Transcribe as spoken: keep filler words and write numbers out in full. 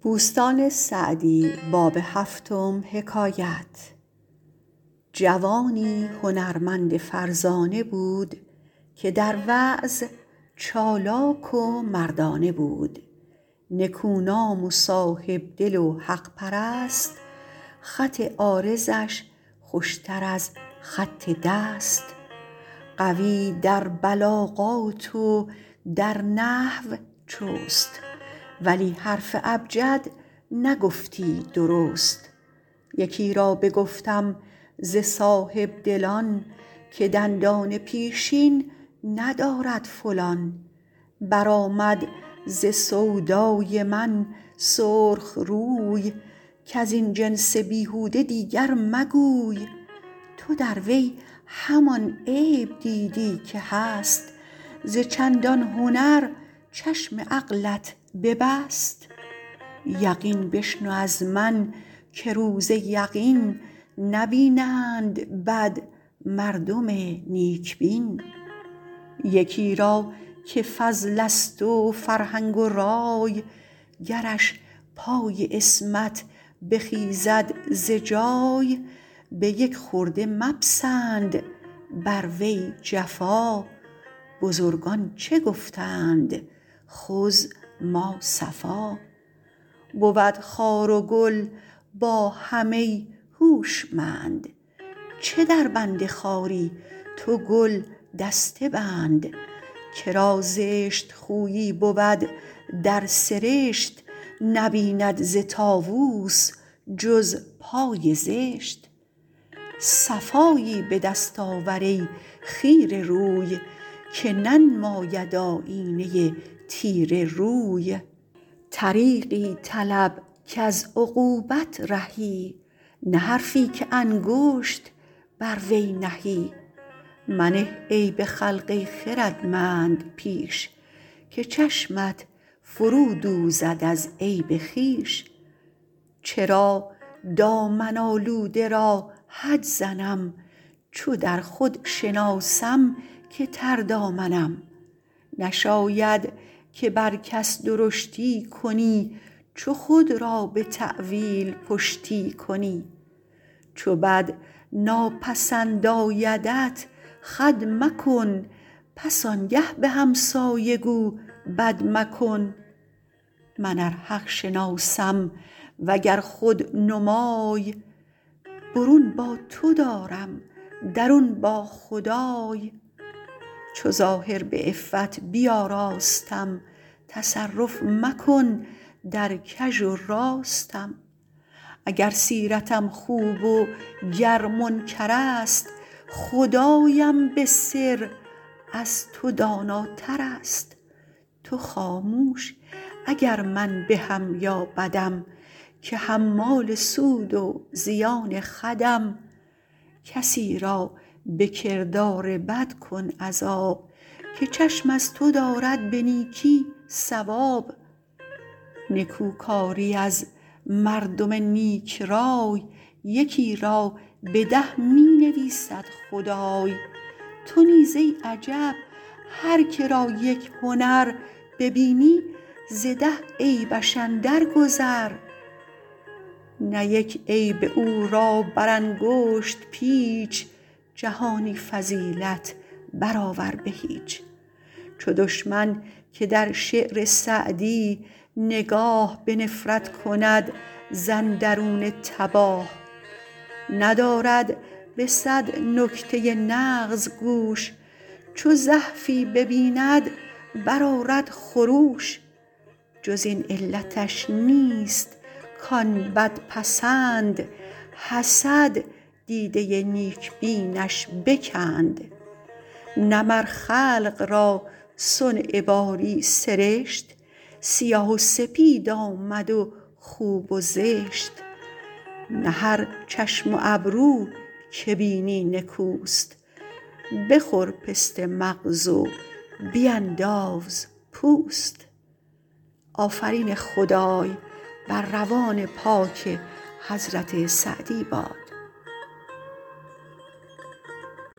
جوانی هنرمند فرزانه بود که در وعظ چالاک و مردانه بود. نکونام و صاحبدل و حق پرست، خط عارضش خوشتر از خط دست. قوی در بلاغات و در نحو چست، ولی حرف ابجد نگفتی درست. یکی را بگفتم ز صاحبدلان، که دندان پیشین ندارد فلان. برآمد ز سودای من سرخ روی، کزین جنس بیهوده دیگر مگوی. تو در وی همان عیب دیدی که هست، ز چندان هنر چشم عقلت ببست. یقین بشنو از من که روز یقین، نبینند بد مردم نیک بین. یکی را که فضل است و فرهنگ و رای، گرش پای عصمت بخیزد ز جای. به یک خرده مپسند بر وی جفا، بزرگان چه گفتند خذ ما صفا. بود خار و گل با هم ای هوشمند، چه در بند خاری تو گل دسته بند. کرا زشت خویی بود در سرشت، نبیند ز طاووس جز پای زشت. صفایی به دست آور ای خیره روی، که ننماید آیینه تیره روی. طریقی طلب کز عقوبت رهی، نه حرفی که انگشت بر وی نهی. منه عیب خلق ای خردمند پیش، که چشمت فرو دوزد از عیب خویش. چرا دامن آلوده را حد زنم، چو در خود شناسم که تر دامنم. نشاید که بر کس درشتی کنی، چو خود را به تأویل پشتی کنی. چو بد ناپسند آیدت خود مکن، پس آنگه به همسایه گو بد مکن. من ار حق شناسم وگر خود نمای، برون با تو دارم درون با خدای. چو ظاهر به عفت بیاراستم، تصرف مکن در کژ و راستم. اگر سیرتم خوب و گر منکر است، خدایم به سر از تو داناتر است. تو خاموش اگر من بهم یا بدم، که حمال سود و زیان خودم. کسی را به کردار بد کن عذاب، که چشم از تو دارد به نیکی ثواب. نکوکاری از مردم نیک رای، یکی را به ده می نویسد خدای. تو نیز ای عجب هر که را یک هنر ببینی، ز ده عیبش اندر گذر. نه یک عیب او را بر انگشت پیچ، جهانی فضیلت برآور به هیچ. چو دشمن که در شعر سعدی، نگاه به نفرت کند ز اندرون تباه. ندارد به صد نکته نغز گوش، چو زحفی ببیند برآرد خروش. جز این علتش نیست کان بدپسند، حسد دیده نیک بینش بکند. نه مر خلق را صنع باری سرشت، سیاه و سپید آمد و خوب و زشت. نه هر چشم و ابرو که بینی نکوست، بخور پست مغز و بینداز پوست. آفرین خدای بر روان پاک حضرت سعدی باد.